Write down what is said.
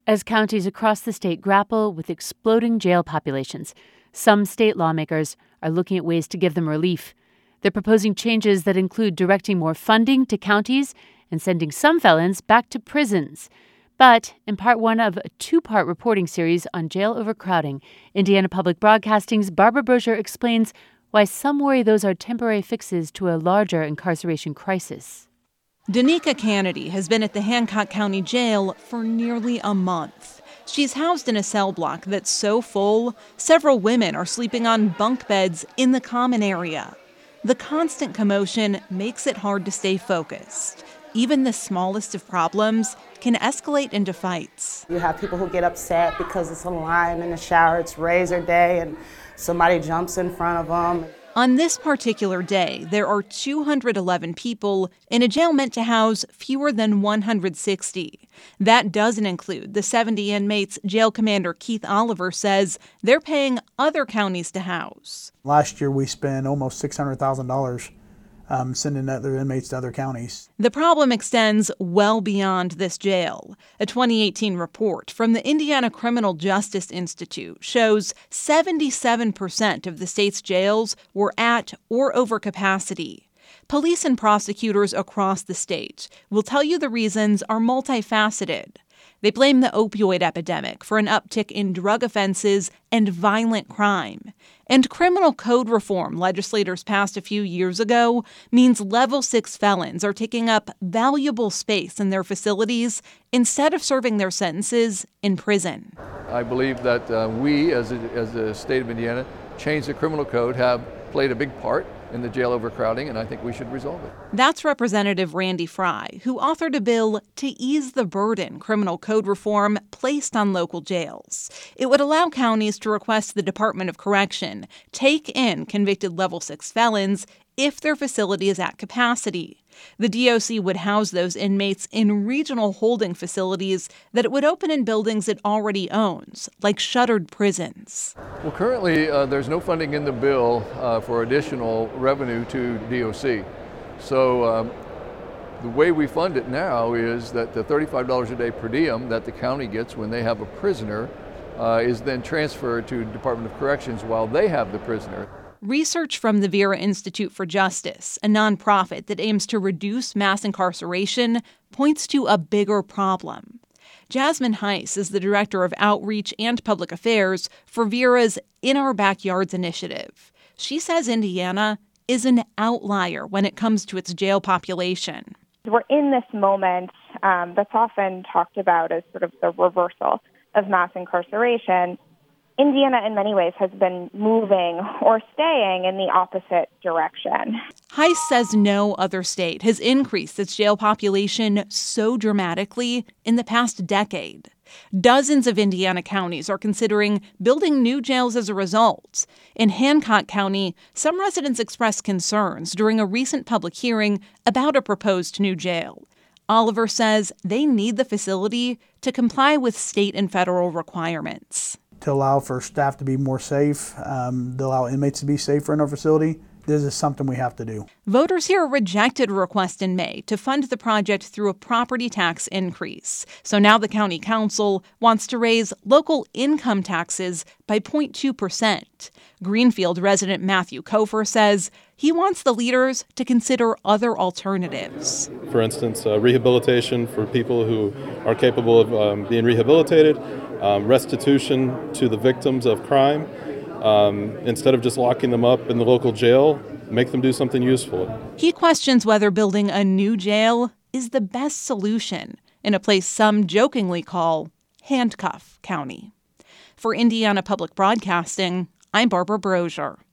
As counties across the state grapple with exploding jail populations, some state lawmakers are looking at ways to give them relief. They're proposing changes that include directing more funding to counties and sending some felons back to prisons. But in part one of a two-part reporting series on jail overcrowding, Indiana Public Broadcasting's Barbara Brosher explains why some worry those are temporary fixes to a larger incarceration crisis. Danica Kennedy has been at the Hancock County Jail for nearly a month. She's housed in a cell block that's so full, several women are sleeping on bunk beds in the common area. The constant commotion makes it hard to stay focused. Even the smallest of problems can escalate into fights. You have people who get upset because it's a line in the shower, it's razor day, and somebody jumps in front of them. On this particular day, there are 211 people in a jail meant to house fewer than 160. That doesn't include the 70 inmates Jail Commander Keith Oliver says they're paying other counties to house. Last year, we spent almost $600,000 sending other inmates to other counties. The problem extends well beyond this jail. A 2018 report from the Indiana Criminal Justice Institute shows 77% of the state's jails were at or over capacity. Police and prosecutors across the state will tell you the reasons are multifaceted. They blame the opioid epidemic for an uptick in drug offenses and violent crime. And criminal code reform legislators passed a few years ago means Level 6 felons are taking up valuable space in their facilities instead of serving their sentences in prison. I believe that we, as the state of Indiana, changed the criminal code, have played a big part in the jail overcrowding, and I think we should resolve it. That's Representative Randy Fry, who authored a bill to ease the burden criminal code reform placed on local jails. It would allow counties to request the Department of Correction take in convicted Level 6 felons if their facility is at capacity. The DOC would house those inmates in regional holding facilities that it would open in buildings it already owns, like shuttered prisons. Well, currently, there's no funding in the bill for additional revenue to DOC. So the way we fund it now is that the $35 a day per diem that the county gets when they have a prisoner is then transferred to Department of Corrections while they have the prisoner. Research from the Vera Institute for Justice, a nonprofit that aims to reduce mass incarceration, points to a bigger problem. Jasmine Heiss is the director of outreach and public affairs for Vera's In Our Backyards initiative. She says Indiana is an outlier when it comes to its jail population. We're in this moment that's often talked about as sort of the reversal of mass incarceration. Indiana, in many ways, has been moving or staying in the opposite direction. Heiss says no other state has increased its jail population so dramatically in the past decade. Dozens of Indiana counties are considering building new jails as a result. In Hancock County, some residents expressed concerns during a recent public hearing about a proposed new jail. Oliver says they need the facility to comply with state and federal requirements. To allow for staff to be more safe, to allow inmates to be safer in our facility, this is something we have to do. Voters here rejected a request in May to fund the project through a property tax increase. So now the county council wants to raise local income taxes by 0.2%. Greenfield resident Matthew Kofer says he wants the leaders to consider other alternatives. For instance, rehabilitation for people who are capable of being rehabilitated, restitution to the victims of crime. Instead of just locking them up in the local jail, make them do something useful. He questions whether building a new jail is the best solution in a place some jokingly call Handcuff County. For Indiana Public Broadcasting, I'm Barbara Brosher.